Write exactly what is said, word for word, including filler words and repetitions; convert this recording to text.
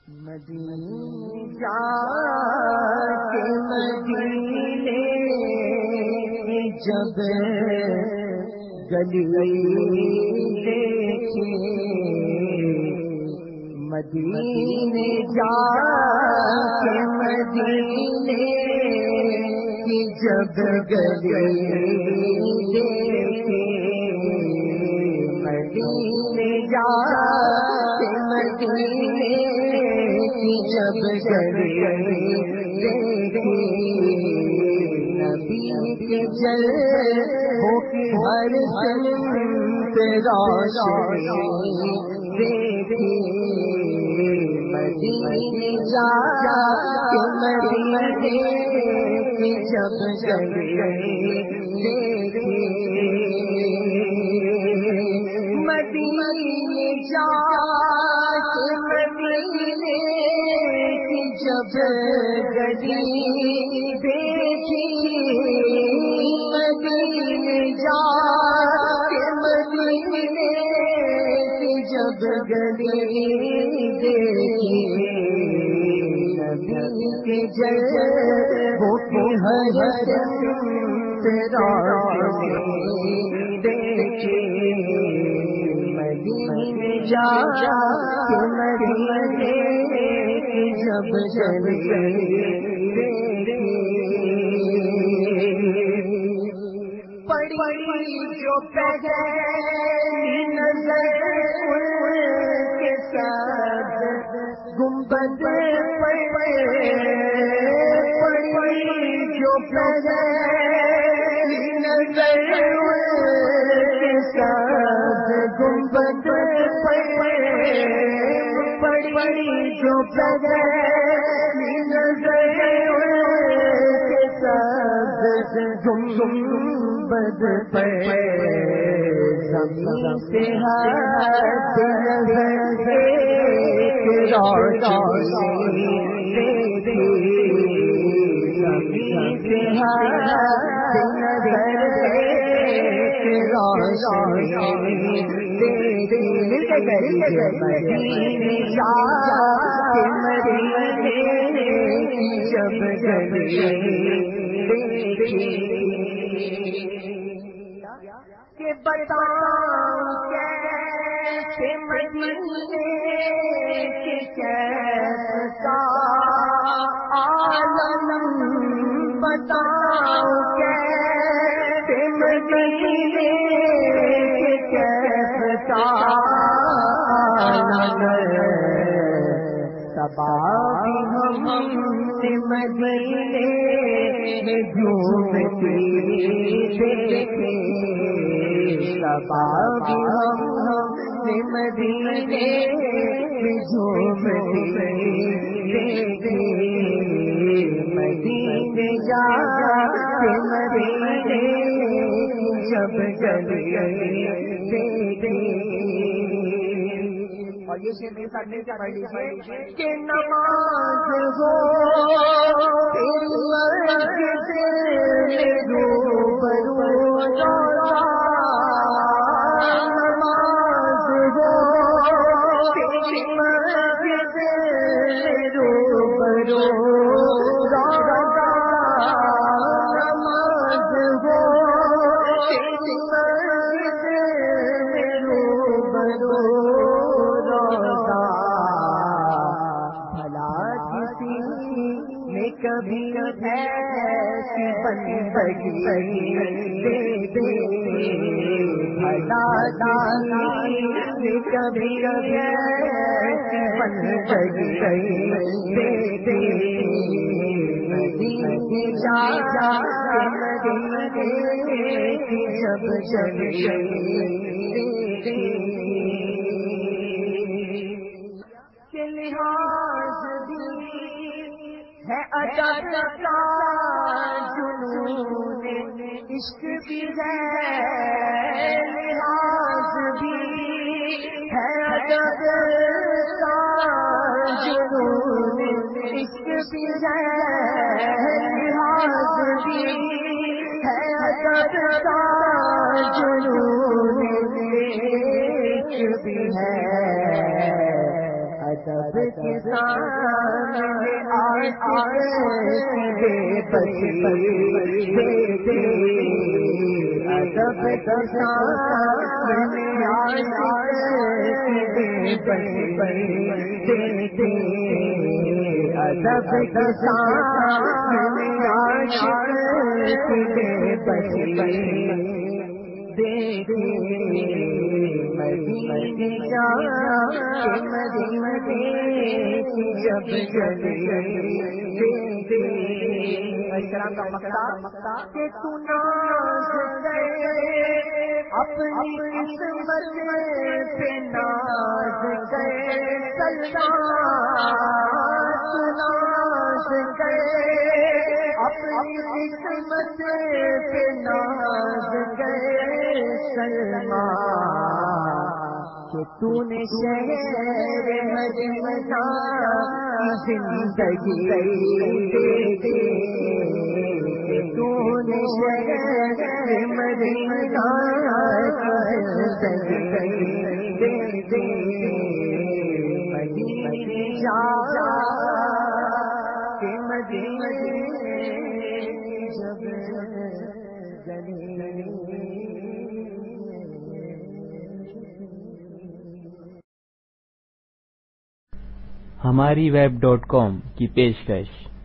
مدینے جا کے مدینے جب گلی دیکھے، مدینے جا کے مدینے جب گلی دیکھے، مدینے جا کے مدینے جب گلی دیکھے، نبی کے جلووں کی ہر سمت روشنی دیکھی، مدینے جا کے مدینے جب گلی دیکھی، مدینے جا کے مدینے جب گلی دیکھی، مدینے جا کے مدینے جب گلی دیکھی، نبی کے جلووں کی ہر سمت روشنی دیکھی، مدینے جا کے مدینے جب گلی دیکھی، پڑی جو پہلی نظر کے ساتھ گنبد پر، پڑی جو پہلی نظر کے ساتھ گنبد پر، پڑی جو پہلی نظر کے ساتھ گنبد پر، زمین سے ہاتھ نظر ایک روشنی دیکھی، زمین سے ہاتھ نظر ایک روشنی دیکھی، مدینے جا کے مدینے جب گلی دیکھی، کہ بتاؤں کیسے مدینے کے کیسا عالم، بتاؤں کیسے مدینے کے کیسا عالم، صبا بھی ہم نے مدینے میں جھومتی دیکھے، صبا بھی ہم نے مدینے میں جھومتی دیکھے، مدینے جا کے مدینے جب گلی دیکھی، اور یہ شیر میرے ساتھ مل کے پڑھ لیجیے کہ نماز ہو تیری مسجد میں روبرو روزہ، نماز ہو تیری مسجد میں روبرو روزہ، نماز ہو تیری مسجد میں روبرو کبھی ایسی بندگی دیکھی، بھلا کبھی کبھی ایسی بندگی دیکھی، مدینے جا کے مدینے جب گلی دیکھی، کہ لحاظ بھی ہے ادب کا جنون عشق بھی ہے، لحاظ بھی ہے ادب کا جنون عشق بھی ہے، لحاظ بھی ہے ادب کا جنون عشق بھی ہے، ادب کے سامنے عاشق بے بسی دیکھے، ادب کے سامنے عاشق بے بسی دیکھے، ادب کے سامنے عاشق بے بسی دیکھے، مدینے جا کے مدینے کی جب چلے دیکھے، احترام کا مقطع کہ تو ناز کرے اپنی قسمت پہ ناز کرے، سلمان تو ناز کرے اپنی قسمت پہ ناز کرے، سلمان کہ تو نے شہر مدینہ کی زندگی دیکھی، کہ تو نے شہر مدینہ کی زندگی دیکھی، مدینے جا کے مدینے جب گلی۔ ہماری ویب ڈاٹ کام کی پیشکش